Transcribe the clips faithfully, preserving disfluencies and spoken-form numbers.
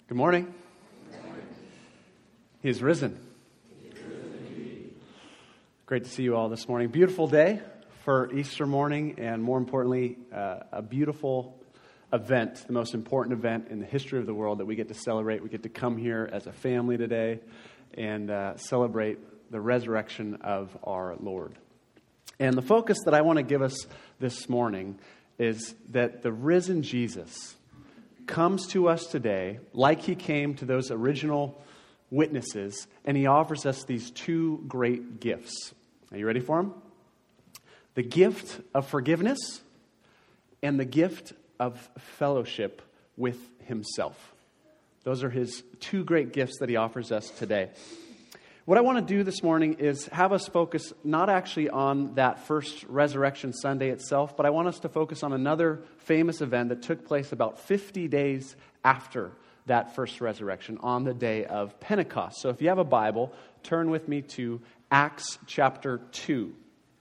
Good morning. Good morning. He is risen. He is risen Great to see you all this morning. Beautiful day for Easter morning, and more importantly, uh, a beautiful event, the most important event in the history of the world that we get to celebrate. We get to come here as a family today and uh, celebrate the resurrection of our Lord. And the focus that I want to give us this morning is that the risen Jesus comes to us today like he came to those original witnesses, and he offers us these two great gifts. Are you ready for them? The gift of forgiveness and the gift of fellowship with himself. Those are his two great gifts that he offers us today. What I want to do this morning is have us focus not actually on that first Resurrection Sunday itself, but I want us to focus on another famous event that took place about fifty days after that first resurrection, on the day of Pentecost. So if you have a Bible, turn with me to Acts chapter two.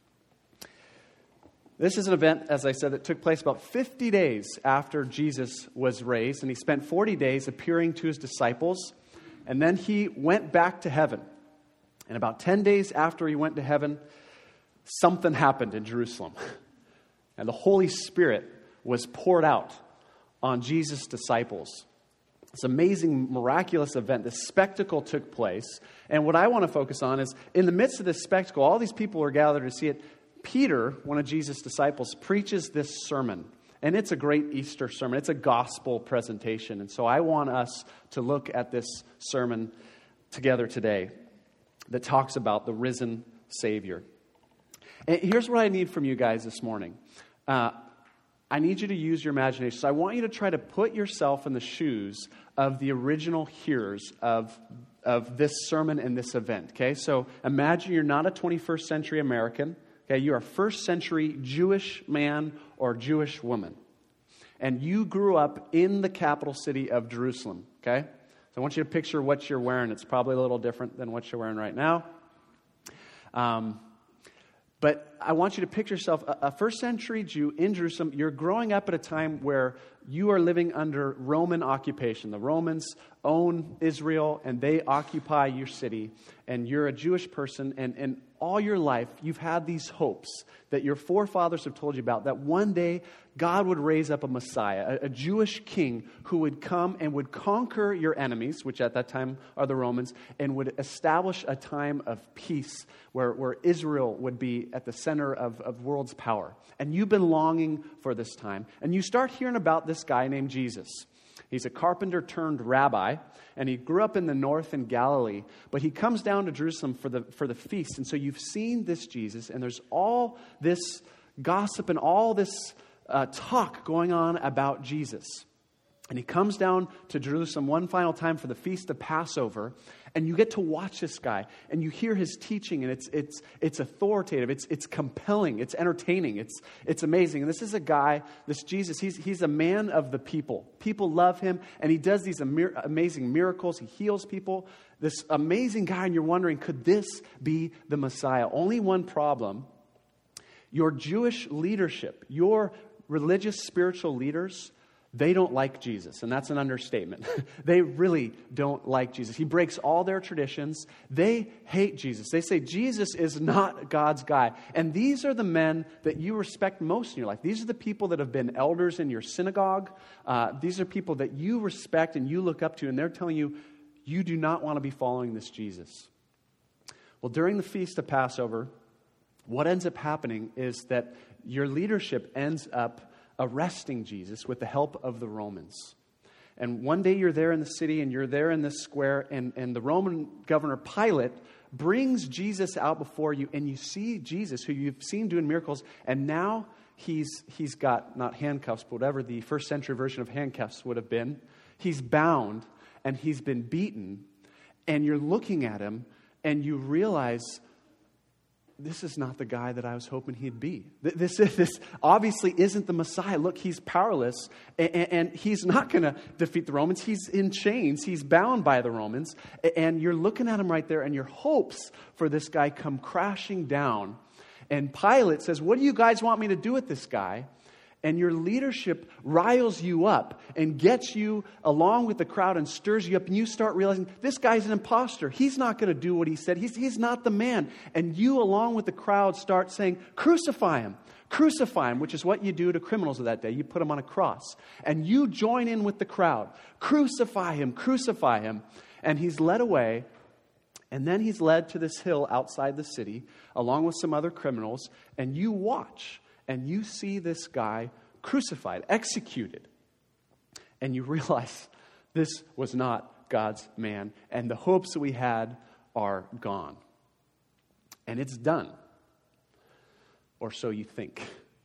This is an event, as I said, that took place about fifty days after Jesus was raised, and he spent forty days appearing to his disciples, and then he went back to heaven. And about ten days after he went to heaven, something happened in Jerusalem. And the Holy Spirit was poured out on Jesus' disciples. This amazing, miraculous event, this spectacle took place. And what I want to focus on is, in the midst of this spectacle, all these people are gathered to see it. Peter, one of Jesus' disciples, preaches this sermon. And it's a great Easter sermon. It's a gospel presentation. And so I want us to look at this sermon together today that talks about the risen Savior. And here's what I need from you guys this morning. Uh, I need you to use your imagination. So I want you to try to put yourself in the shoes of the original hearers of, of this sermon and this event. Okay, so imagine you're not a twenty-first century American. Okay, you're a first century Jewish man or Jewish woman. And you grew up in the capital city of Jerusalem. Okay? So I want you to picture what you're wearing. It's probably a little different than what you're wearing right now. Um, but I want you to picture yourself, a, a first century Jew in Jerusalem. You're growing up at a time where you are living under Roman occupation. The Romans own Israel, and they occupy your city. And you're a Jewish person, and, and all your life you've had these hopes that your forefathers have told you about, that one day God would raise up a Messiah, a, a Jewish king who would come and would conquer your enemies, which at that time are the Romans, and would establish a time of peace where, where Israel would be at the center of, of world's power. And you've been longing for this time. And you start hearing about this guy named Jesus. He's a carpenter turned rabbi, and he grew up in the north in Galilee, but he comes down to Jerusalem for the for the feast. And so you've seen this Jesus, and there's all this gossip and all this uh, talk going on about Jesus. And he comes down to Jerusalem one final time for the feast of Passover, and you get to watch this guy, and you hear his teaching, and it's it's it's authoritative, it's it's compelling, it's entertaining, it's it's amazing. And this is a guy, this Jesus, he's he's a man of the people. People love him, and he does these amir- amazing miracles. He heals people. This amazing guy, and you're wondering, could this be the Messiah? Only one problem: your Jewish leadership, your religious spiritual leaders, they don't like Jesus, and that's an understatement. They really don't like Jesus. He breaks all their traditions. They hate Jesus. They say Jesus is not God's guy. And these are the men that you respect most in your life. These are the people that have been elders in your synagogue. Uh, these are people that you respect and you look up to, and they're telling you, you do not want to be following this Jesus. Well, during the Feast of Passover, what ends up happening is that your leadership ends up arresting Jesus with the help of the Romans. And one day you're there in the city, and you're there in this square, and, and the Roman governor Pilate brings Jesus out before you, and you see Jesus, who you've seen doing miracles, and now he's he's got, not handcuffs, but whatever the first century version of handcuffs would have been. He's bound, and he's been beaten, and you're looking at him, and you realize, this is not the guy that I was hoping he'd be. This, this obviously isn't the Messiah. Look, he's powerless, and, and he's not going to defeat the Romans. He's in chains. He's bound by the Romans, and you're looking at him right there, and your hopes for this guy come crashing down. And Pilate says, what do you guys want me to do with this guy? and your leadership riles you up and gets you along with the crowd and stirs you up, and you start realizing this guy's an imposter. He's not going to do what he said. He's, he's not the man. And you, along with the crowd, start saying, crucify him. Crucify him, which is what you do to criminals of that day. You put them on a cross. And you join in with the crowd. Crucify him, crucify him. And he's led away. And then he's led to this hill outside the city, along with some other criminals. And you watch, and you see this guy crucified, executed. And you realize this was not God's man. And the hopes that we had are gone. And it's done. Or so you think.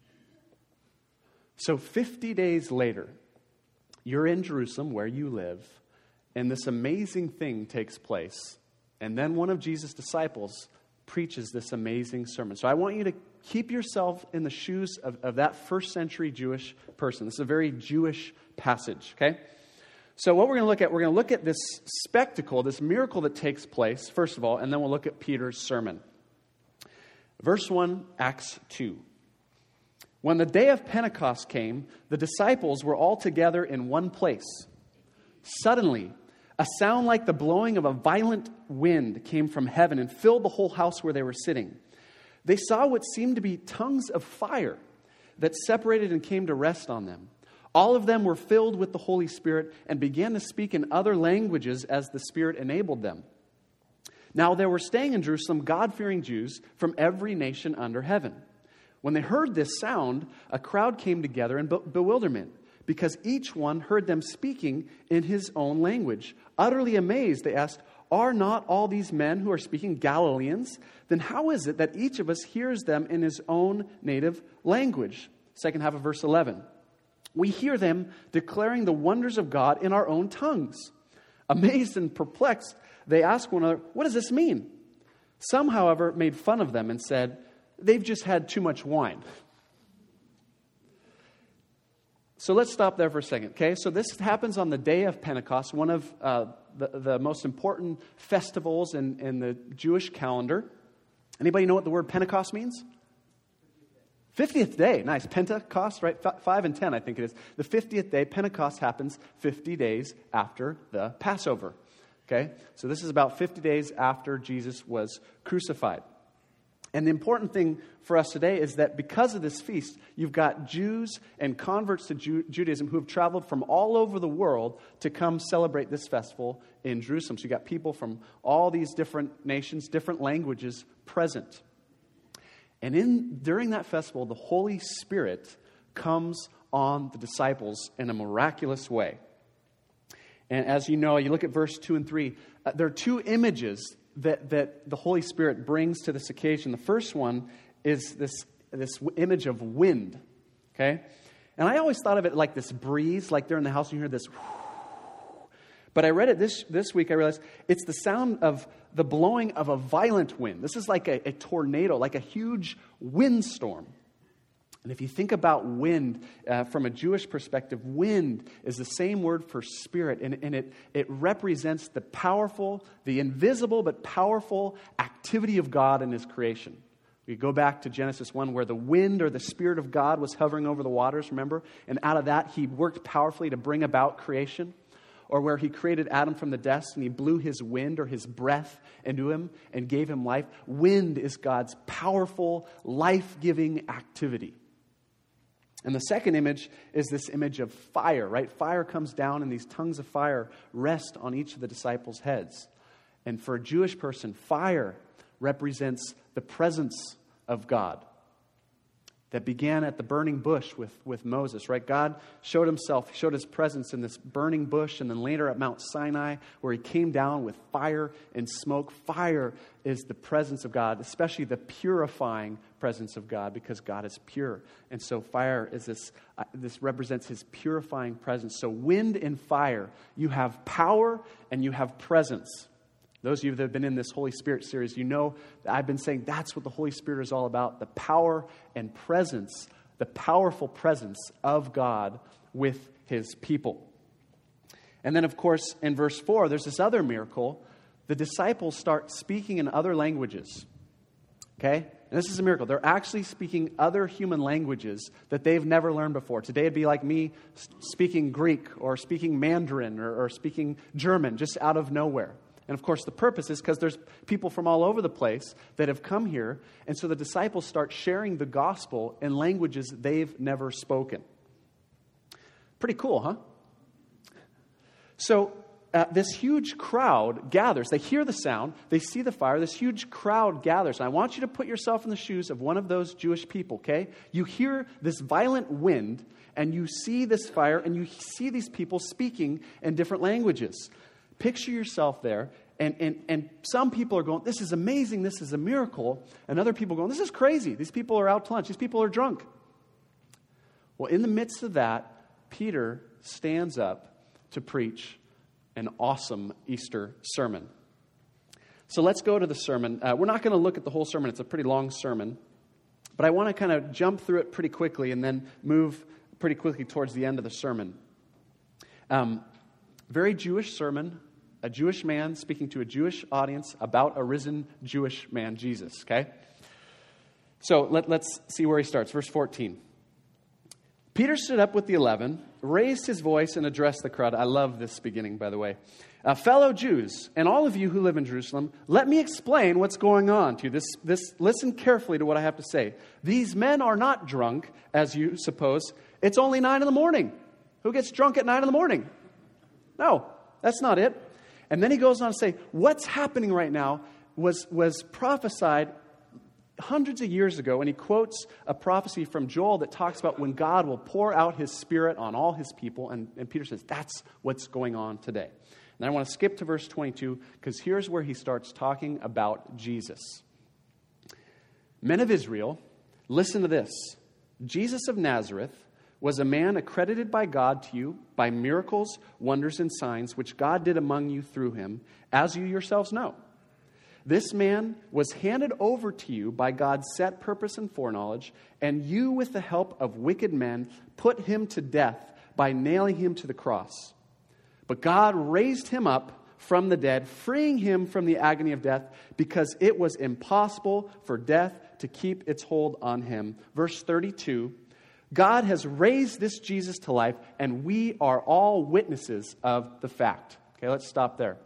So fifty days later, you're in Jerusalem where you live, and this amazing thing takes place. And then one of Jesus' disciples preaches this amazing sermon. So I want you to keep yourself in the shoes of, of that first century Jewish person. This is a very Jewish passage, okay? So what we're going to look at, we're going to look at this spectacle, this miracle that takes place, first of all, and then we'll look at Peter's sermon. Verse one, Acts two. When the day of Pentecost came, the disciples were all together in one place. Suddenly, a sound like the blowing of a violent wind came from heaven and filled the whole house where they were sitting. They saw what seemed to be tongues of fire that separated and came to rest on them. All of them were filled with the Holy Spirit and began to speak in other languages as the Spirit enabled them. Now there were staying in Jerusalem God-fearing Jews from every nation under heaven. When they heard this sound, a crowd came together in be- bewilderment, because each one heard them speaking in his own language. Utterly amazed, they asked, "Are not all these men who are speaking Galileans? Then how is it that each of us hears them in his own native language?" Second half of verse eleven. "We hear them declaring the wonders of God in our own tongues." Amazed and perplexed, they asked one another, "What does this mean?" Some, however, made fun of them and said, "They've just had too much wine." So let's stop there for a second, okay? So this happens on the day of Pentecost, one of uh, the, the most important festivals in, in the Jewish calendar. Anybody know what the word Pentecost means? fiftieth day. Nice. Pentecost, right? F- five and ten, I think it is. The fiftieth day, Pentecost happens fifty days after the Passover. Okay? So this is about fifty days after Jesus was crucified. And the important thing for us today is that because of this feast, you've got Jews and converts to Ju- Judaism who have traveled from all over the world to come celebrate this festival in Jerusalem. So you've got people from all these different nations, different languages present. And in during that festival, the Holy Spirit comes on the disciples in a miraculous way. And as you know, you look at verse two and three, uh, there are two images that, that the Holy Spirit brings to this occasion. The first one is this, this image of wind, okay? And I always thought of it like this breeze, like they're in the house and you hear this. But I read it this, this week, I realized it's the sound of the blowing of a violent wind. This is like a, a tornado, like a huge windstorm. And if you think about wind uh, from a Jewish perspective, wind is the same word for spirit, and, and it, it represents the powerful, the invisible but powerful activity of God in His creation. We go back to Genesis one where the wind or the Spirit of God was hovering over the waters, remember? And out of that, He worked powerfully to bring about creation. Or where He created Adam from the dust and He blew His wind or His breath into him and gave him life. Wind is God's powerful, life-giving activity. And the second image is this image of fire, right? Fire comes down and these tongues of fire rest on each of the disciples' heads. And for a Jewish person, fire represents the presence of God that began at the burning bush with, with Moses, right? God showed Himself, showed His presence in this burning bush, and then later at Mount Sinai, where He came down with fire and smoke. Fire is the presence of God, especially the purifying presence of God, because God is pure. And so fire is this, uh, this represents His purifying presence. So wind and fire, you have power and you have presence. Those of you that have been in this Holy Spirit series, you know that I've been saying that's what the Holy Spirit is all about, the power and presence, the powerful presence of God with His people. And then, of course, in verse four, there's this other miracle. The disciples start speaking in other languages. Okay? And this is a miracle. They're actually speaking other human languages that they've never learned before. Today it'd be like me speaking Greek or speaking Mandarin or, or speaking German just out of nowhere. And of course the purpose is because there's people from all over the place that have come here. And so the disciples start sharing the gospel in languages they've never spoken. Pretty cool, huh? So uh, this huge crowd gathers. They hear the sound. They see the fire. This huge crowd gathers. And I want you to put yourself in the shoes of one of those Jewish people, okay? You hear this violent wind, and you see this fire, and you see these people speaking in different languages. Picture yourself there, and, and, and some people are going, this is amazing, this is a miracle. And other people are going, this is crazy. These people are out to lunch. These people are drunk. Well, in the midst of that, Peter stands up to preach an awesome Easter sermon. So let's go to the sermon. Uh, we're not going to look at the whole sermon. It's a pretty long sermon. But I want to kind of jump through it pretty quickly and then move pretty quickly towards the end of the sermon. Um, very Jewish sermon. A Jewish man speaking to a Jewish audience about a risen Jewish man, Jesus, okay? So let, let's see where he starts. Verse fourteen. Peter stood up with the eleven, raised his voice, and addressed the crowd. I love this beginning, by the way. Uh, Fellow Jews, and all of you who live in Jerusalem, let me explain what's going on to you. This, this, listen carefully to what I have to say. These men are not drunk, as you suppose. It's only nine in the morning. Who gets drunk at nine in the morning? No, that's not it. And then he goes on to say, what's happening right now was, was prophesied hundreds of years ago, and he quotes a prophecy from Joel that talks about when God will pour out his Spirit on all his people, and, and Peter says, that's what's going on today. And I want to skip to verse twenty-two, because here's where he starts talking about Jesus. Men of Israel, listen to this. Jesus of Nazareth was a man accredited by God to you by miracles, wonders, and signs, which God did among you through him, as you yourselves know. This man was handed over to you by God's set purpose and foreknowledge, and you, with the help of wicked men, put him to death by nailing him to the cross. But God raised him up from the dead, freeing him from the agony of death, because it was impossible for death to keep its hold on him. Verse thirty-two, God has raised this Jesus to life, and we are all witnesses of the fact. Okay, let's stop there.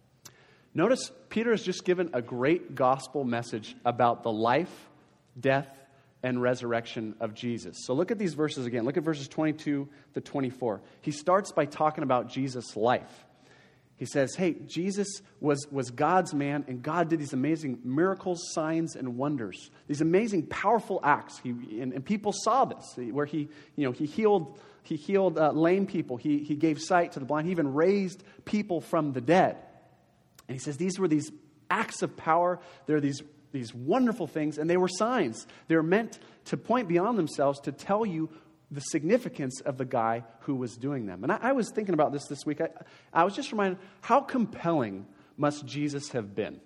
Notice Peter has just given a great gospel message about the life, death, and resurrection of Jesus. So look at these verses again. Look at verses twenty-two to twenty-four. He starts by talking about Jesus' life. He says, hey, Jesus was, was God's man, and God did these amazing miracles, signs, and wonders. These amazing, powerful acts. He, and, and people saw this, where he, you know, he healed, he healed uh, lame people. He, he gave sight to the blind. He even raised people from the dead. And he says these were these acts of power. They're these, these wonderful things, and they were signs. They're meant to point beyond themselves to tell you the significance of the guy who was doing them. And I, I was thinking about this this week. I, I was just reminded, how compelling must Jesus have been?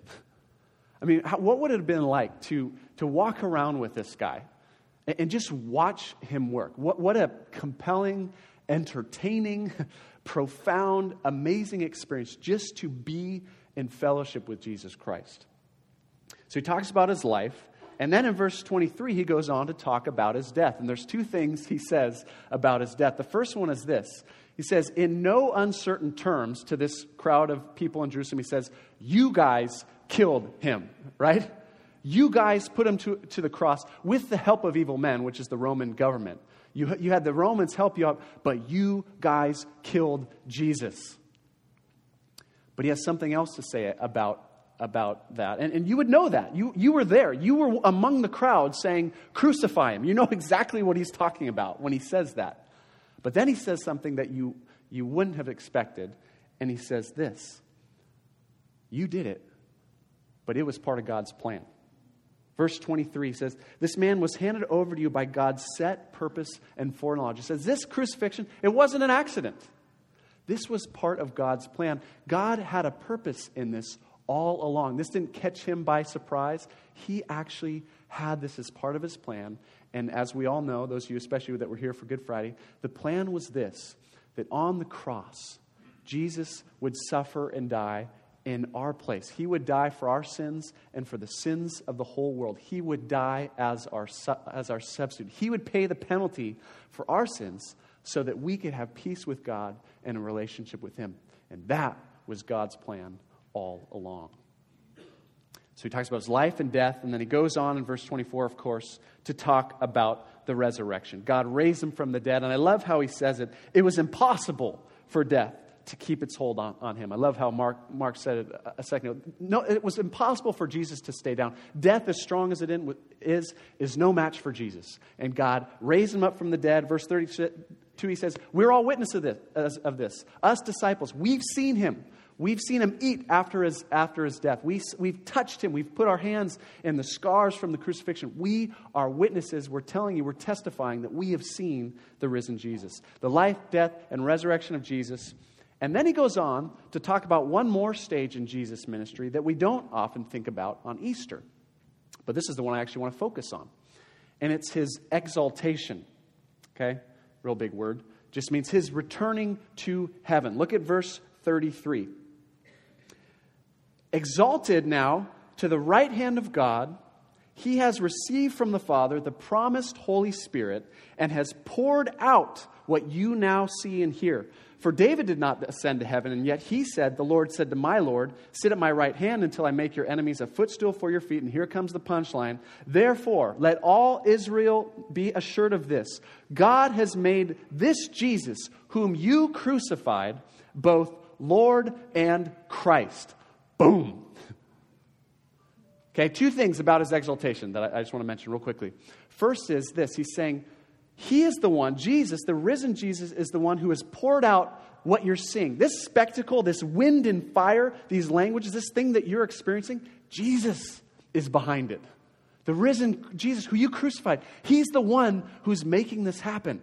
I mean, how, what would it have been like to, to walk around with this guy and, and just watch him work? What, what a compelling, entertaining, profound, amazing experience just to be in fellowship with Jesus Christ. So he talks about his life. And then in verse twenty-three, he goes on to talk about his death. And there's two things he says about his death. The first one is this. He says, in no uncertain terms to this crowd of people in Jerusalem, he says, you guys killed him, right? You guys put him to, to the cross with the help of evil men, which is the Roman government. You, you had the Romans help you out, but you guys killed Jesus. But he has something else to say about about that. And, and you would know that. You, you were there. You were among the crowd saying, crucify him. You know exactly what he's talking about when he says that. But then he says something that you, you wouldn't have expected. And he says this. You did it, but it was part of God's plan. Verse twenty-three says, this man was handed over to you by God's set purpose and foreknowledge. It says, this crucifixion, it wasn't an accident. This was part of God's plan. God had a purpose in this all along. This didn't catch him by surprise. He actually had this as part of his plan. And as we all know, those of you especially that were here for Good Friday, the plan was this, that on the cross, Jesus would suffer and die in our place. He would die for our sins and for the sins of the whole world. He would die as our, as our substitute. He would pay the penalty for our sins so that we could have peace with God and a relationship with Him. And that was God's plan all along. So he talks about his life and death, and then he goes on in verse twenty-four, of course, to talk about the resurrection. God raised him from the dead, and I love how he says it. It was impossible for death to keep its hold on, on him. I love how Mark, Mark said it a, a second ago. No, it was impossible for Jesus to stay down. Death, as strong as it in, is, is no match for Jesus. And God raised him up from the dead. Verse thirty-two, he says, we're all witnesses of this, of this. Us disciples, we've seen him. We've seen him eat after his, after his death. We, we've touched him. We've put our hands in the scars from the crucifixion. We are witnesses. We're telling you, we're testifying that we have seen the risen Jesus. The life, death, and resurrection of Jesus. And then he goes on to talk about one more stage in Jesus' ministry that we don't often think about on Easter. But this is the one I actually want to focus on. And it's his exaltation. Okay? Real big word. Just means his returning to heaven. Look at verse thirty-three. Exalted now to the right hand of God, he has received from the Father the promised Holy Spirit and has poured out what you now see and hear. For David did not ascend to heaven, and yet he said, the Lord said to my Lord, sit at my right hand until I make your enemies a footstool for your feet. And here comes the punchline. Therefore, let all Israel be assured of this. God has made this Jesus, whom you crucified, both Lord and Christ. Boom. Okay, two things about his exaltation that I just want to mention real quickly. First is this. He's saying, he is the one, Jesus, the risen Jesus, is the one who has poured out what you're seeing. This spectacle, this wind and fire, these languages, this thing that you're experiencing, Jesus is behind it. The risen Jesus who you crucified, he's the one who's making this happen.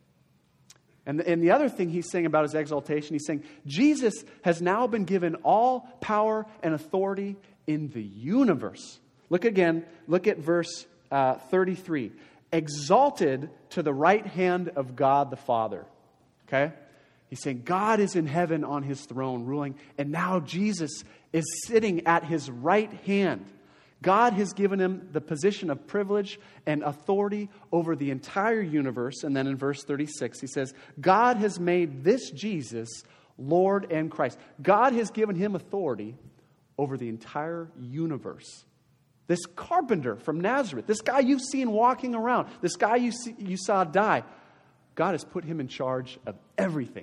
And, and the other thing he's saying about his exaltation, he's saying, Jesus has now been given all power and authority in the universe. Look again, look at verse uh, thirty-three. Exalted to the right hand of God the Father. Okay? He's saying God is in heaven on his throne ruling, and now Jesus is sitting at his right hand. God has given him the position of privilege and authority over the entire universe. And then in verse thirty-six, he says, God has made this Jesus Lord and Christ. God has given him authority over the entire universe. This carpenter from Nazareth, this guy you've seen walking around, this guy you see, you saw die, God has put him in charge of everything.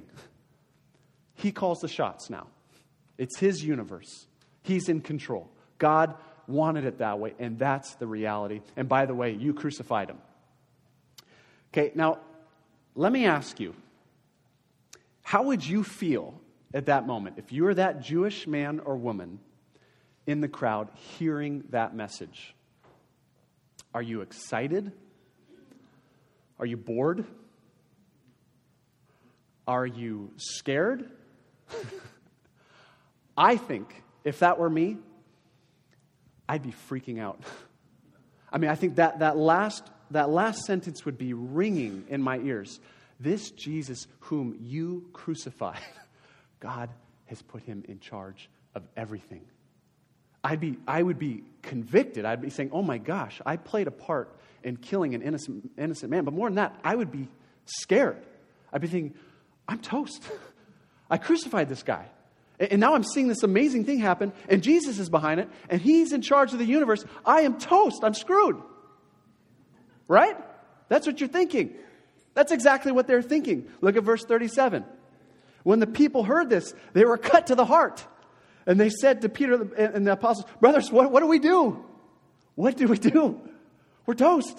He calls the shots now. It's his universe. He's in control. God wanted it that way, and that's the reality. And by the way, you crucified him. Okay, now, let me ask you, how would you feel at that moment if you were that Jewish man or woman in the crowd hearing that message? Are you excited? Are you bored? Are you scared? I think if that were me, I'd be freaking out. I mean, I think that, that last that last sentence would be ringing in my ears. This Jesus whom you crucified, God has put him in charge of everything. I'd be, I would be convicted. I'd be saying, oh my gosh, I played a part in killing an innocent, innocent man. But more than that, I would be scared. I'd be thinking, I'm toast. I crucified this guy. And now I'm seeing this amazing thing happen, and Jesus is behind it, and he's in charge of the universe. I am toast. I'm screwed. Right? That's what you're thinking. That's exactly what they're thinking. Look at verse thirty-seven. When the people heard this, they were cut to the heart. And they said to Peter and the apostles, brothers, what, what do we do? What do we do? We're toast.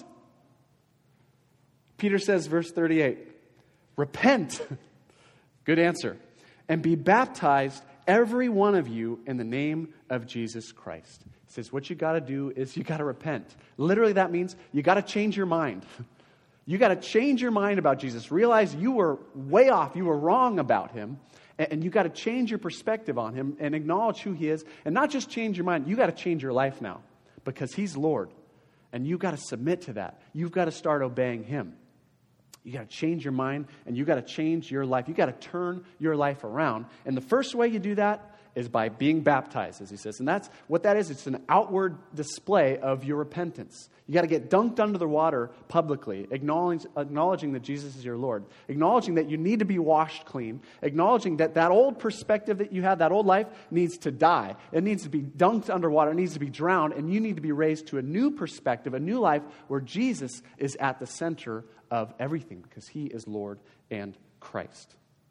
Peter says, verse thirty-eight, repent. Good answer. And be baptized, every one of you, in the name of Jesus Christ. He says, what you got to do is you got to repent. Literally, that means you got to change your mind. You got to change your mind about Jesus. Realize you were way off. You were wrong about him. And you got to change your perspective on him and acknowledge who he is. And not just change your mind. You got to change your life now because he's Lord. And you got to submit to that. You've got to start obeying him. You got to change your mind and you got to change your life. You got to turn your life around. And the first way you do that is by being baptized, as he says. And that's what that is. It's an outward display of your repentance. You got to get dunked under the water publicly, acknowledge, acknowledging that Jesus is your Lord, acknowledging that you need to be washed clean, acknowledging that that old perspective that you had, that old life, needs to die. It needs to be dunked underwater. It needs to be drowned, and you need to be raised to a new perspective, a new life where Jesus is at the center of everything because he is Lord and Christ.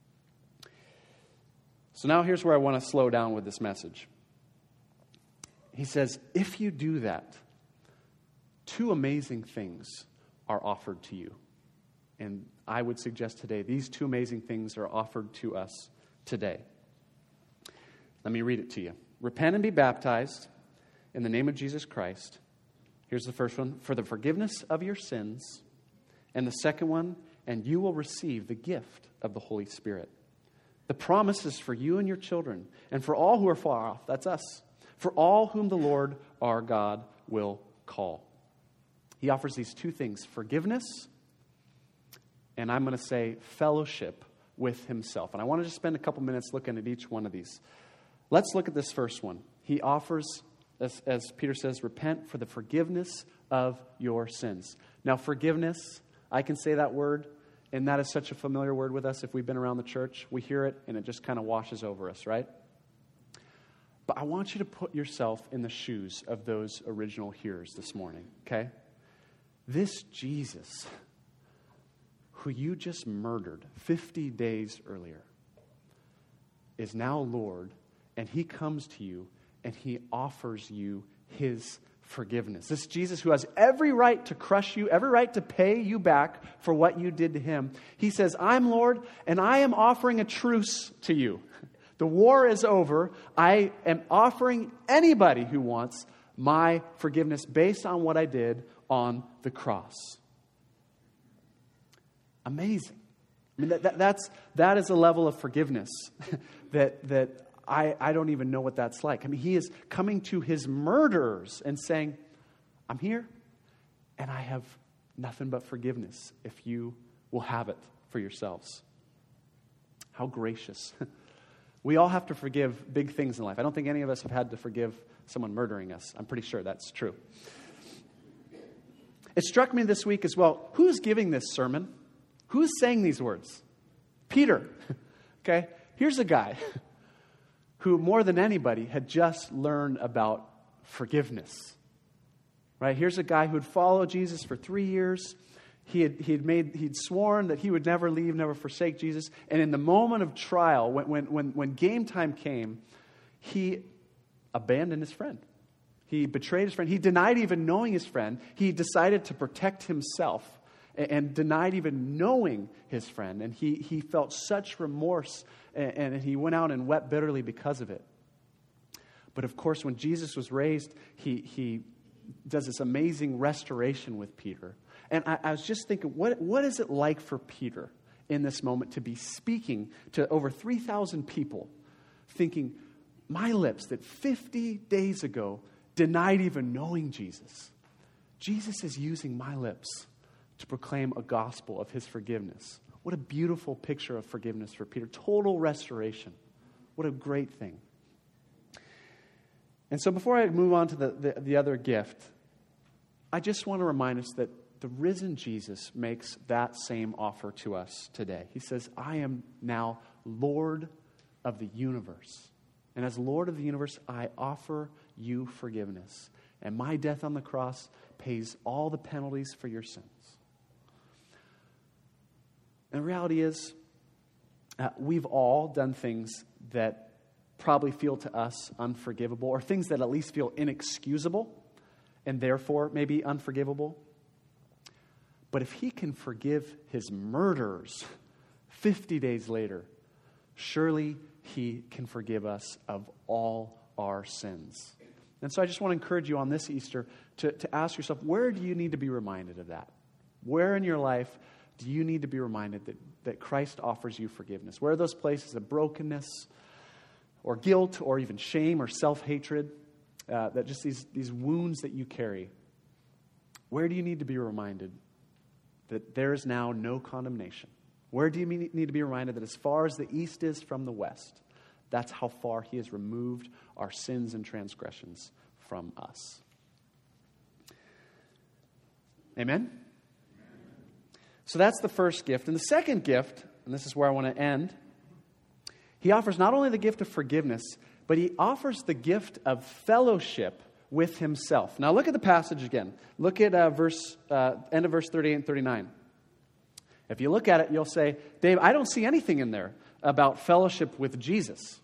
So now here's where I want to slow down with this message. He says, if you do that, two amazing things are offered to you. And I would suggest today, these two amazing things are offered to us today. Let me read it to you. Repent and be baptized in the name of Jesus Christ. Here's the first one, for the forgiveness of your sins. And the second one, and you will receive the gift of the Holy Spirit. The promise is for you and your children, and for all who are far off, that's us, for all whom the Lord our God will call. He offers these two things, forgiveness, and I'm going to say fellowship with himself. And I want to just spend a couple minutes looking at each one of these. Let's look at this first one. He offers, as, as Peter says, repent for the forgiveness of your sins. Now, forgiveness, I can say that word, and that is such a familiar word with us. If we've been around the church, we hear it, and it just kind of washes over us, right? But I want you to put yourself in the shoes of those original hearers this morning, okay? This Jesus, who you just murdered fifty days earlier, is now Lord, and he comes to you, and he offers you his forgiveness. This Jesus who has every right to crush you, every right to pay you back for what you did to him. He says, I'm Lord, and I am offering a truce to you. The war is over. I am offering anybody who wants my forgiveness based on what I did on the cross. Amazing. I mean, that, that, that's, that is a level of forgiveness that, that I, I don't even know what that's like. I mean, he is coming to his murderers and saying, I'm here, and I have nothing but forgiveness if you will have it for yourselves. How gracious. We all have to forgive big things in life. I don't think any of us have had to forgive someone murdering us. I'm pretty sure that's true. It struck me this week as well, who's giving this sermon? Who's saying these words? Peter. Okay, here's a guy who more than anybody had just learned about forgiveness. Right? Here's a guy who had followed Jesus for three years. He had, he had made, he'd sworn that he would never leave, never forsake Jesus. And in the moment of trial, when, when, when, when game time came, he abandoned his friend. He betrayed his friend. He denied even knowing his friend. He decided to protect himself and, and denied even knowing his friend. And he, he felt such remorse, and, and he went out and wept bitterly because of it. But of course, when Jesus was raised, he, he does this amazing restoration with Peter. And I, I was just thinking, what, what is it like for Peter in this moment to be speaking to over three thousand people, thinking, my lips that fifty days ago denied even knowing Jesus, Jesus is using my lips to proclaim a gospel of his forgiveness. What a beautiful picture of forgiveness for Peter. Total restoration. What a great thing. And so before I move on to the, the, the other gift, I just want to remind us that the risen Jesus makes that same offer to us today. He says, I am now Lord of the universe. And as Lord of the universe, I offer you forgiveness. And my death on the cross pays all the penalties for your sins. And the reality is, uh, we've all done things that probably feel to us unforgivable, or things that at least feel inexcusable, and therefore maybe unforgivable. But if he can forgive his murderers fifty days later, surely he can forgive us of all our sins. And so I just want to encourage you on this Easter to, to ask yourself, where do you need to be reminded of that? Where in your life do you need to be reminded that, that Christ offers you forgiveness? Where are those places of brokenness or guilt or even shame or self-hatred, uh, that just these, these wounds that you carry? Where do you need to be reminded that there is now no condemnation? Where do you need to be reminded that as far as the east is from the west, That's how far he has removed our sins and transgressions from us. Amen? So that's the first gift. And the second gift, and this is where I want to end, he offers not only the gift of forgiveness, but he offers the gift of fellowship with himself. Now look at the passage again. Look at uh, verse uh, end of verse thirty-eight and thirty-nine. If you look at it, you'll say, Dave, I don't see anything in there about fellowship with Jesus.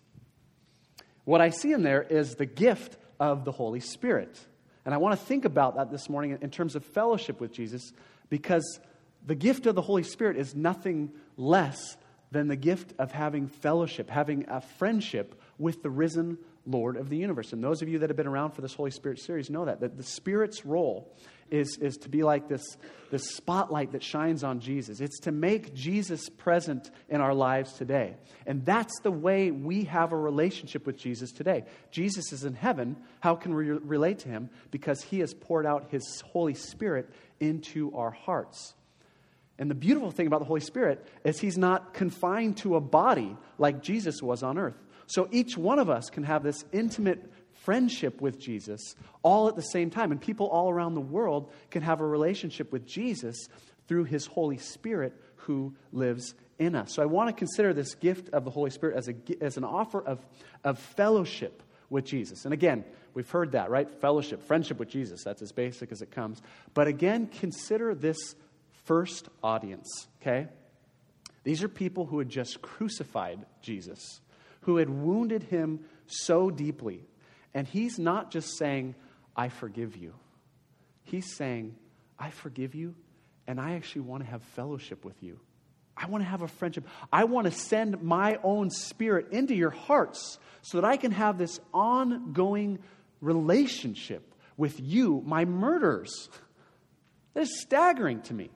What I see in there is the gift of the Holy Spirit. And I want to think about that this morning in terms of fellowship with Jesus, because the gift of the Holy Spirit is nothing less than the gift of having fellowship, having a friendship with the risen Lord of the universe. And those of you that have been around for this Holy Spirit series know that, that the Spirit's role is, is to be like this, this spotlight that shines on Jesus. It's to make Jesus present in our lives today. And that's the way we have a relationship with Jesus today. Jesus is in heaven. How can we relate to him? Because he has poured out his Holy Spirit into our hearts. And the beautiful thing about the Holy Spirit is he's not confined to a body like Jesus was on earth. So each one of us can have this intimate friendship with Jesus all at the same time. And people all around the world can have a relationship with Jesus through his Holy Spirit who lives in us. So I want to consider this gift of the Holy Spirit as a as an offer of, of fellowship with Jesus. And again, we've heard that, right? Fellowship, friendship with Jesus. That's as basic as it comes. But again, consider this first audience, okay? These are people who had just crucified Jesus, who had wounded him so deeply. And he's not just saying, I forgive you. He's saying, I forgive you, and I actually want to have fellowship with you. I want to have a friendship. I want to send my own Spirit into your hearts so that I can have this ongoing relationship with you, my murderers. That is staggering to me.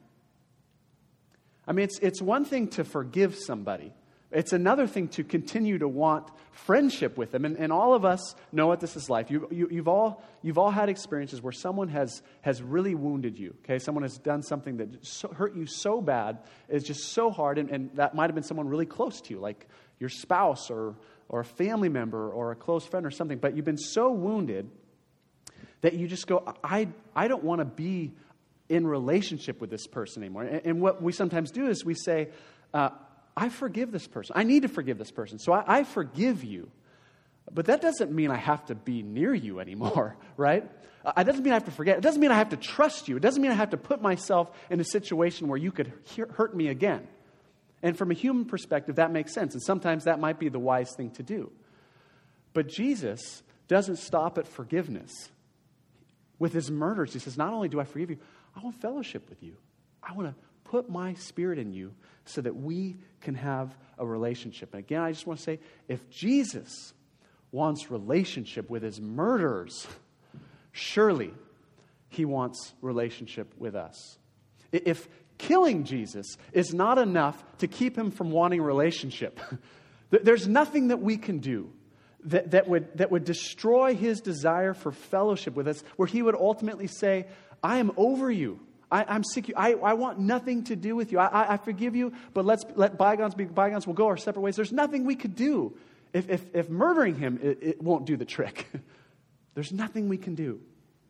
I mean, it's it's one thing to forgive somebody. It's another thing to continue to want friendship with them. And, and all of us know what this is like. You, you, you've all you've all had experiences where someone has has really wounded you. Okay, someone has done something that so, hurt you so bad, it's just so hard, and, and that might have been someone really close to you, like your spouse or or a family member or a close friend or something. But you've been so wounded that you just go, I I don't want to be in relationship with this person anymore. And, and what we sometimes do is we say, uh, I forgive this person. I need to forgive this person. So I, I forgive you. But that doesn't mean I have to be near you anymore, right? Uh, it doesn't mean I have to forget. It doesn't mean I have to trust you. It doesn't mean I have to put myself in a situation where you could he- hurt me again. And from a human perspective, that makes sense. And sometimes that might be the wise thing to do. But Jesus doesn't stop at forgiveness. With his murders, he says, not only do I forgive you, I want fellowship with you. I want to put my Spirit in you so that we can have a relationship. And again, I just want to say, if Jesus wants relationship with his murderers, surely he wants relationship with us. If killing Jesus is not enough to keep him from wanting relationship, there's nothing that we can do that, that would that would destroy his desire for fellowship with us, where he would ultimately say, I am over you. I, I'm sick. I, I want nothing to do with you. I, I, I forgive you, but let's let bygones be bygones. We'll go our separate ways. There's nothing we could do. If if, if murdering him, it, it won't do the trick. There's nothing we can do.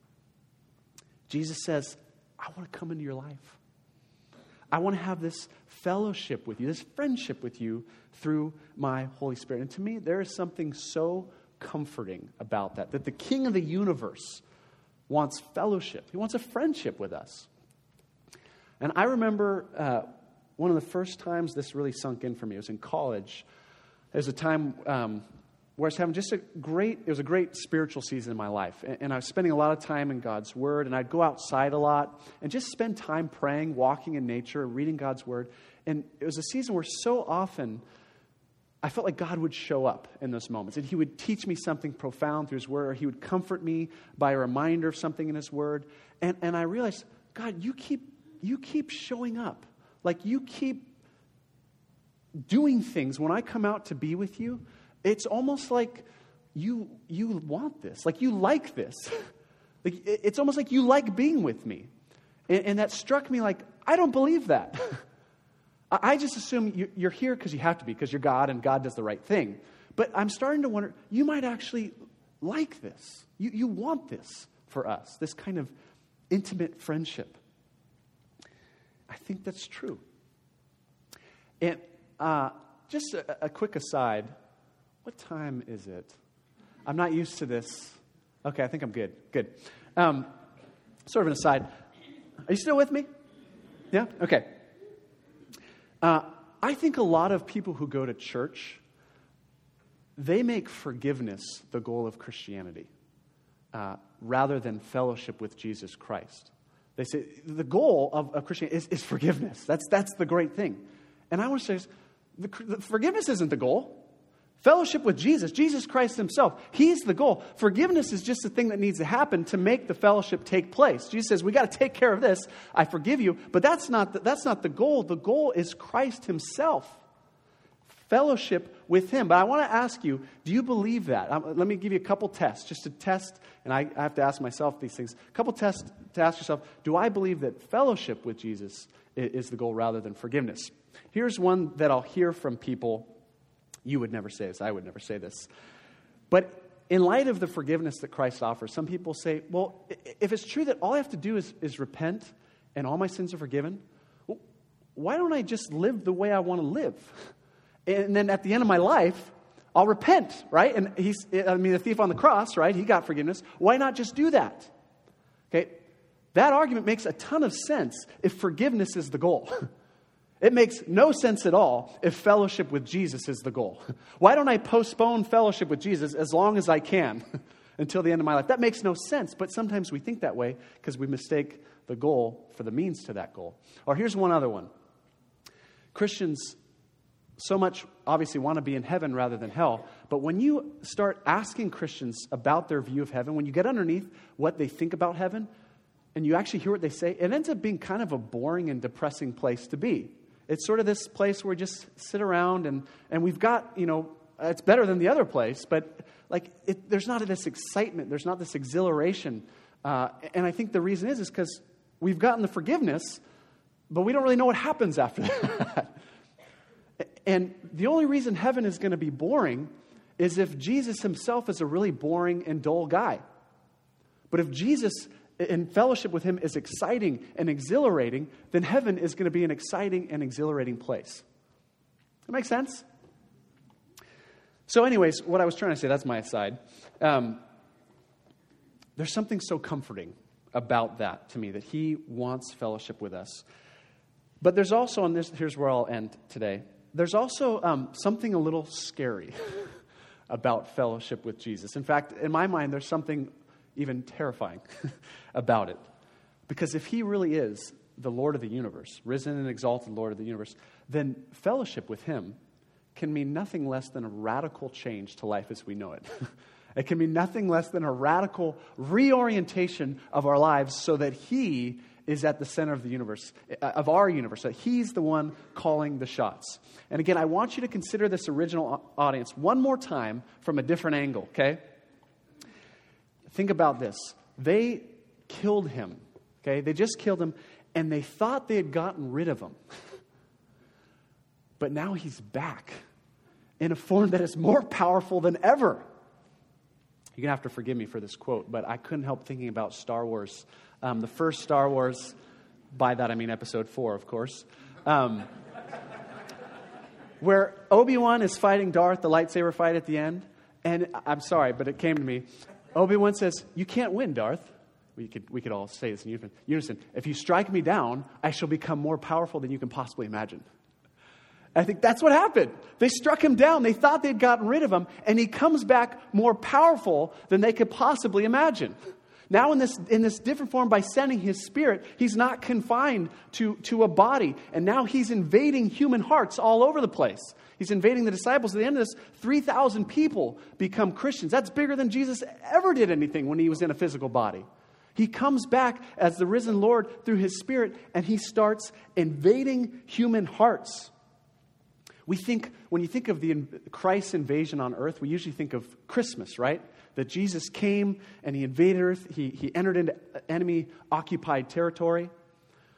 Jesus says, I want to come into your life. I want to have this fellowship with you, this friendship with you through my Holy Spirit. And to me, there is something so comforting about that, that the King of the universe wants fellowship. He wants a friendship with us. And I remember uh, one of the first times this really sunk in for me. It was in college. There was a time um, where I was having just a great, it was a great spiritual season in my life. And, and I was spending a lot of time in God's Word, and I'd go outside a lot and just spend time praying, walking in nature, reading God's Word. And it was a season where so often I felt like God would show up in those moments, and he would teach me something profound through his Word, or he would comfort me by a reminder of something in his Word. And, and I realized, God, you keep you keep showing up. Like, you keep doing things when I come out to be with you. It's almost like you you want this. Like, you like this. Like, it's almost like you like being with me. And, and that struck me like, I don't believe that. I just assume you're here because you have to be, because you're God and God does the right thing. But I'm starting to wonder, you might actually like this. You, you want this for us, this kind of intimate friendship. I think that's true. And uh, just a, a quick aside, what time is it? I'm not used to this. Okay, I think I'm good. Good. Um, sort of an aside. Are you still with me? Yeah? Okay. Uh, I think a lot of people who go to church, they make forgiveness the goal of Christianity uh, rather than fellowship with Jesus Christ. They say the goal of, of Christianity is, is forgiveness. That's, that's the great thing. And I want to say this, the, the forgiveness isn't the goal. Fellowship with Jesus, Jesus Christ himself, he's the goal. Forgiveness is just the thing that needs to happen to make the fellowship take place. Jesus says, we got to take care of this. I forgive you. But that's not the, that's not the goal. The goal is Christ himself. Fellowship with him. But I want to ask you, do you believe that? Um, let me give you a couple tests, just to test, and I, I have to ask myself these things. A couple tests to ask yourself, do I believe that fellowship with Jesus is, is the goal rather than forgiveness? Here's one that I'll hear from people. You would never say this. I would never say this. But in light of the forgiveness that Christ offers, some people say, well, if it's true that all I have to do is, is repent and all my sins are forgiven, well, why don't I just live the way I want to live? And then at the end of my life, I'll repent, right? And he's, I mean, the thief on the cross, right? He got forgiveness. Why not just do that? Okay, that argument makes a ton of sense if forgiveness is the goal. It makes no sense at all if fellowship with Jesus is the goal. Why don't I postpone fellowship with Jesus as long as I can until the end of my life? That makes no sense, but sometimes we think that way because we mistake the goal for the means to that goal. Or here's one other one. Christians so much obviously want to be in heaven rather than hell, but when you start asking Christians about their view of heaven, when you get underneath what they think about heaven, and you actually hear what they say, it ends up being kind of a boring and depressing place to be. It's sort of this place where we just sit around and, and we've got, you know, it's better than the other place, but like it, there's not this excitement, there's not this exhilaration. Uh, and I think the reason is is because we've gotten the forgiveness, but we don't really know what happens after that. And the only reason heaven is going to be boring is if Jesus himself is a really boring and dull guy. But if Jesus in fellowship with him is exciting and exhilarating, then heaven is going to be an exciting and exhilarating place. That makes sense? So anyways, what I was trying to say, that's my aside. Um, there's something so comforting about that to me, that he wants fellowship with us. But there's also, and this, here's where I'll end today, there's also um, something a little scary about fellowship with Jesus. In fact, in my mind, there's something even terrifying about it. Because if he really is the Lord of the universe, risen and exalted Lord of the universe, then fellowship with him can mean nothing less than a radical change to life as we know it. It can mean nothing less than a radical reorientation of our lives so that he is at the center of the universe, of our universe, that he's the one calling the shots. And again, I want you to consider this original audience one more time from a different angle, okay? Think about this. They killed him, okay? They just killed him, and they thought they had gotten rid of him. But now he's back in a form that is more powerful than ever. You're going to have to forgive me for this quote, but I couldn't help thinking about Star Wars. Um, the first Star Wars, by that I mean episode four, of course, um, where Obi-Wan is fighting Darth, the lightsaber fight at the end. And I'm sorry, but it came to me. Obi-Wan says, "You can't win, Darth." We could we could all say this in unison. "If you strike me down, I shall become more powerful than you can possibly imagine." I think that's what happened. They struck him down. They thought they'd gotten rid of him, and he comes back more powerful than they could possibly imagine. Now in this in this different form, by sending his spirit, he's not confined to, to a body. And now he's invading human hearts all over the place. He's invading the disciples. At the end of this, three thousand people become Christians. That's bigger than Jesus ever did anything when he was in a physical body. He comes back as the risen Lord through his spirit, and he starts invading human hearts. We think, when you think of the Christ's invasion on earth, we usually think of Christmas, right? That Jesus came and he invaded earth. He, he entered into enemy-occupied territory.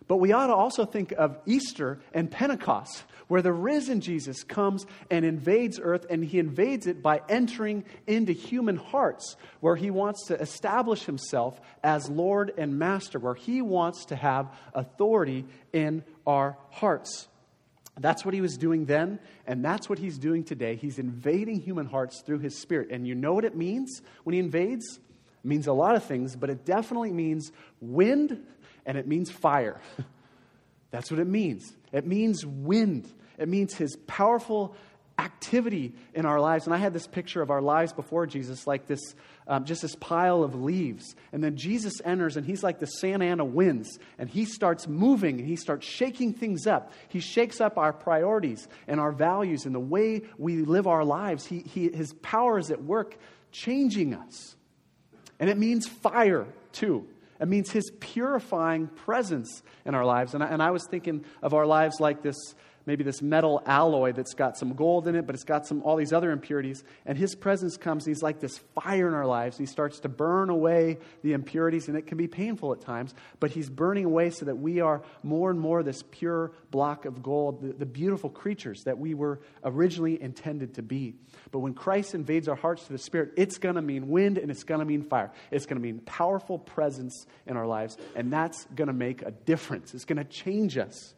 But we ought to also think of Easter and Pentecost, where the risen Jesus comes and invades earth, and he invades it by entering into human hearts, where he wants to establish himself as Lord and Master, where he wants to have authority in our hearts. That's what he was doing then, and that's what he's doing today. He's invading human hearts through his Spirit. And you know what it means when he invades? It means a lot of things, but it definitely means wind, and it means fire. That's what it means. It means wind. It means his powerful activity in our lives. And I had this picture of our lives before Jesus, like this, um, just this pile of leaves. And then Jesus enters, and he's like the Santa Ana winds. And he starts moving, and he starts shaking things up. He shakes up our priorities and our values and the way we live our lives. He, he, his power is at work changing us. And it means fire, too. It means his purifying presence in our lives. And I, and I was thinking of our lives like this, maybe this metal alloy that's got some gold in it, but it's got some all these other impurities. And his presence comes, and he's like this fire in our lives. And he starts to burn away the impurities, and it can be painful at times. But he's burning away so that we are more and more this pure block of gold, the, the beautiful creatures that we were originally intended to be. But when Christ invades our hearts to the Spirit, it's going to mean wind and it's going to mean fire. It's going to mean powerful presence in our lives, and that's going to make a difference. It's going to change us.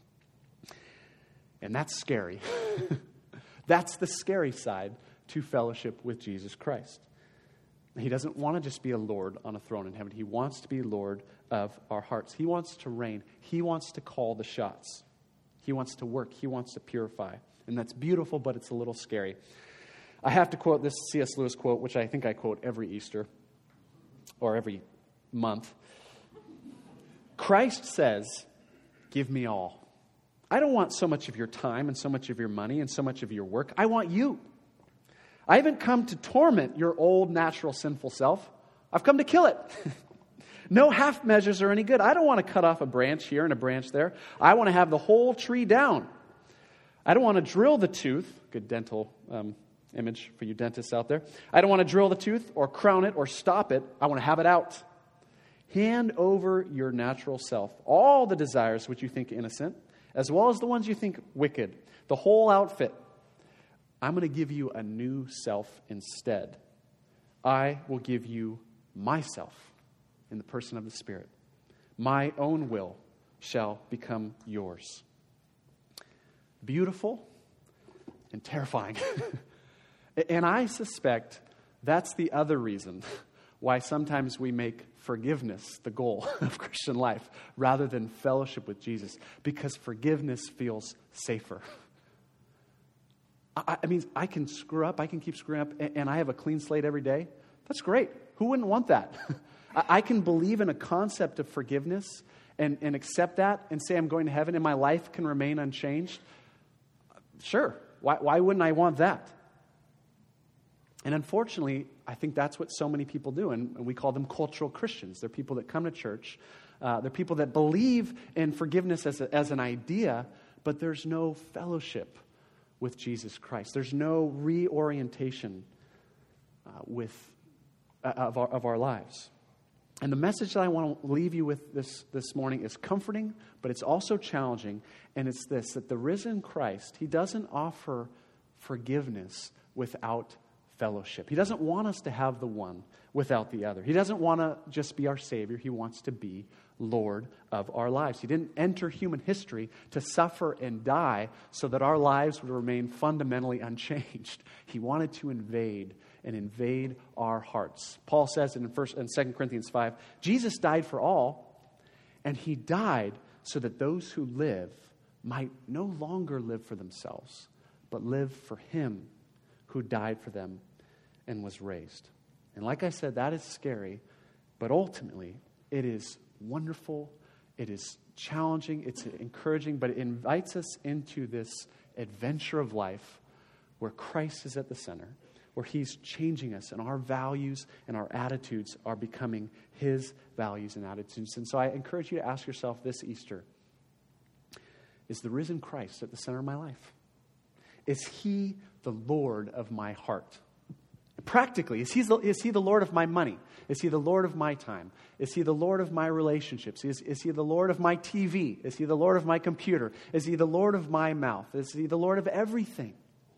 And that's scary. That's the scary side to fellowship with Jesus Christ. He doesn't want to just be a Lord on a throne in heaven. He wants to be Lord of our hearts. He wants to reign. He wants to call the shots. He wants to work. He wants to purify. And that's beautiful, but it's a little scary. I have to quote this C S Lewis quote, which I think I quote every Easter or every month. Christ says, "Give me all. I don't want so much of your time and so much of your money and so much of your work. I want you. I haven't come to torment your old natural sinful self. I've come to kill it. No half measures are any good. I don't want to cut off a branch here and a branch there. I want to have the whole tree down. I don't want to drill the tooth." Good dental um, image for you dentists out there. "I don't want to drill the tooth or crown it or stop it. I want to have it out. Hand over your natural self, all the desires which you think innocent, as well as the ones you think wicked, the whole outfit. I'm going to give you a new self instead. I will give you myself in the person of the Spirit. My own will shall become yours." Beautiful and terrifying. And I suspect that's the other reason why sometimes we make forgiveness the goal of Christian life rather than fellowship with Jesus, because forgiveness feels safer. I, I mean, I can screw up, I can keep screwing up, and, and I have a clean slate every day. That's great. Who wouldn't want that? I, I can believe in a concept of forgiveness and, and accept that and say I'm going to heaven and my life can remain unchanged. Sure. Why, why wouldn't I want that? And unfortunately, I think that's what so many people do, and we call them cultural Christians. They're people that come to church. Uh, they're people that believe in forgiveness as, a, as an idea, but there's no fellowship with Jesus Christ. There's no reorientation uh, with uh, of, our, of our lives. And the message that I want to leave you with this, this morning is comforting, but it's also challenging, and it's this, that the risen Christ, he doesn't offer forgiveness without fellowship. He doesn't want us to have the one without the other. He doesn't want to just be our Savior. He wants to be Lord of our lives. He didn't enter human history to suffer and die so that our lives would remain fundamentally unchanged. He wanted to invade and invade our hearts. Paul says in first and Second Corinthians five, Jesus died for all, and he died so that those who live might no longer live for themselves, but live for him who died for them and was raised. And like I said, that is scary, but ultimately it is wonderful, it is challenging, it's encouraging, but it invites us into this adventure of life where Christ is at the center, where he's changing us and our values and our attitudes are becoming his values and attitudes. And so I encourage you to ask yourself this Easter, is the risen Christ at the center of my life? Is he the Lord of my heart? practically, is he, the, is he the Lord of my money? Is he the Lord of my time? Is he the Lord of my relationships? Is, is he the Lord of my T V? Is he the Lord of my computer? Is he the Lord of my mouth? Is he the Lord of everything?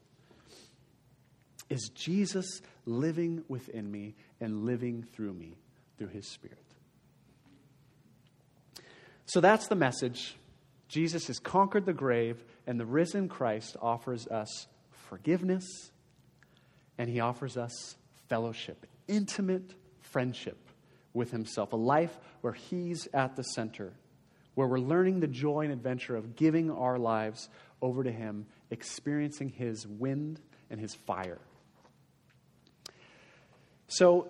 Is Jesus living within me and living through me through his Spirit? So that's the message. Jesus has conquered the grave, and the risen Christ offers us forgiveness, and he offers us fellowship, intimate friendship with himself, a life where he's at the center, where we're learning the joy and adventure of giving our lives over to him, experiencing his wind and his fire. So,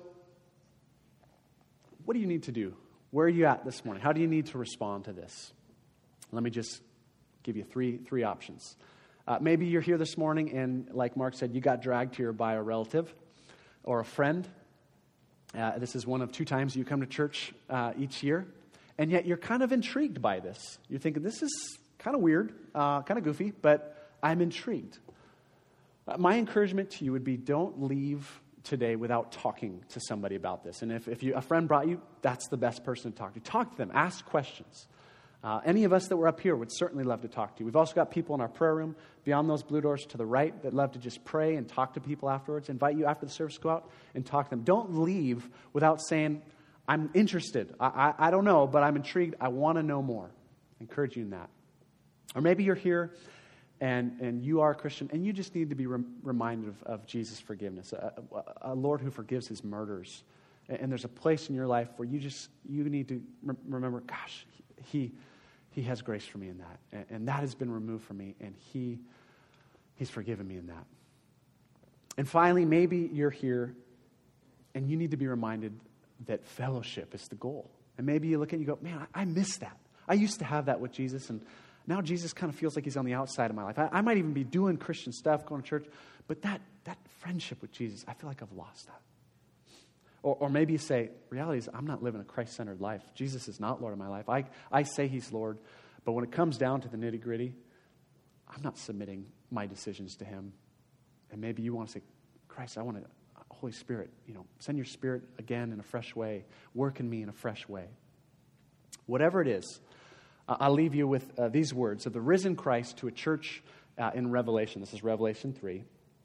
what do you need to do? Where are you at this morning? How do you need to respond to this? Let me just give you three three options. Uh, maybe you're here this morning and, like Mark said, you got dragged here by a relative or a friend. Uh, this is one of two times you come to church uh, each year, and yet you're kind of intrigued by this. You're thinking, this is kind of weird, uh, kind of goofy, but I'm intrigued. Uh, my encouragement to you would be, don't leave today without talking to somebody about this. And if, if you, a friend brought you, that's the best person to talk to. Talk to them. Ask questions. Uh, any of us that were up here would certainly love to talk to you. We've also got people in our prayer room beyond those blue doors to the right that love to just pray and talk to people afterwards. Invite you after the service, go out and talk to them. Don't leave without saying, I'm interested. I, I, I don't know, but I'm intrigued. I want to know more. I encourage you in that. Or maybe you're here and, and you are a Christian and you just need to be rem- reminded of, of Jesus' forgiveness, a, a, a Lord who forgives his murderers. And, and there's a place in your life where you just, you need to re- remember, gosh, he... He has grace for me in that. And, and that has been removed from me. And he, he's forgiven me in that. And finally, maybe you're here and you need to be reminded that fellowship is the goal. And maybe you look at it and you go, man, I, I miss that. I used to have that with Jesus. And now Jesus kind of feels like he's on the outside of my life. I, I might even be doing Christian stuff, going to church. But that, that friendship with Jesus, I feel like I've lost that. Or, or maybe you say, reality is I'm not living a Christ-centered life. Jesus is not Lord of my life. I, I say he's Lord, but when it comes down to the nitty-gritty, I'm not submitting my decisions to him. And maybe you want to say, Christ, I want to, Holy Spirit, you know, send your Spirit again in a fresh way. Work in me in a fresh way. Whatever it is, uh, I'll leave you with uh, these words of the risen Christ to a church uh, in Revelation. This is Revelation three.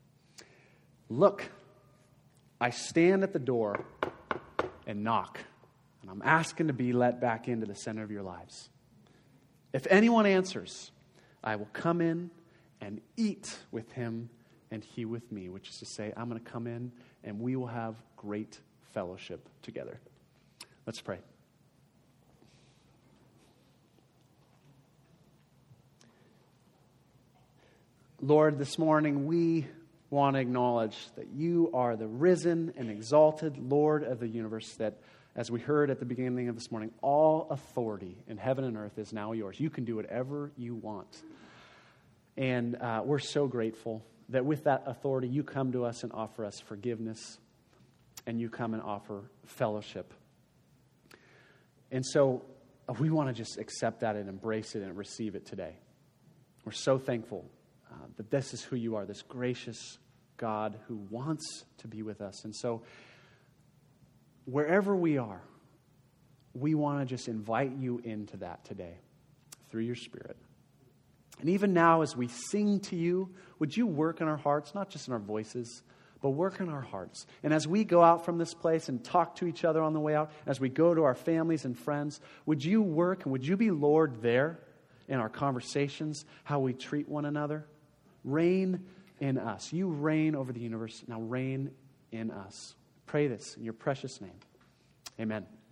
Look, I stand at the door and knock, and I'm asking to be let back into the center of your lives. If anyone answers, I will come in and eat with him and he with me, which is to say, I'm going to come in and we will have great fellowship together. Let's pray. Lord, this morning we want to acknowledge that you are the risen and exalted Lord of the universe, that, as we heard at the beginning of this morning, all authority in heaven and earth is now yours. You can do whatever you want. And uh, we're so grateful that with that authority, you come to us and offer us forgiveness, and you come and offer fellowship. And so uh, we want to just accept that and embrace it and receive it today. We're so thankful uh, that this is who you are, this gracious God who wants to be with us. And so wherever we are, we want to just invite you into that today through your Spirit. And even now as we sing to you, would you work in our hearts, not just in our voices, but work in our hearts. And as we go out from this place and talk to each other on the way out, as we go to our families and friends, would you work and would you be Lord there in our conversations, how we treat one another? Reign in us. You reign over the universe. Now reign in us. Pray this in your precious name. Amen.